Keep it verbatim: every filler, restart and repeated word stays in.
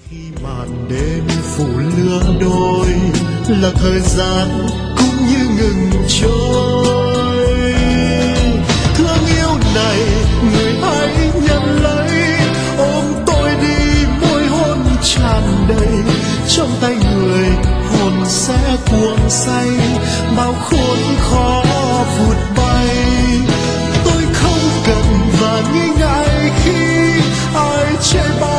Khi màn đêm phủ lứa đôi là thời gian cũng như ngừng trôi. Thương yêu này người hãy nhận lấy, ôm tôi đi môi hôn tràn đầy. Trong tay người hồn sẽ cuồng say, bao khốn khó vụt bay. Tôi không cần và nghi ngại khi ai chê bai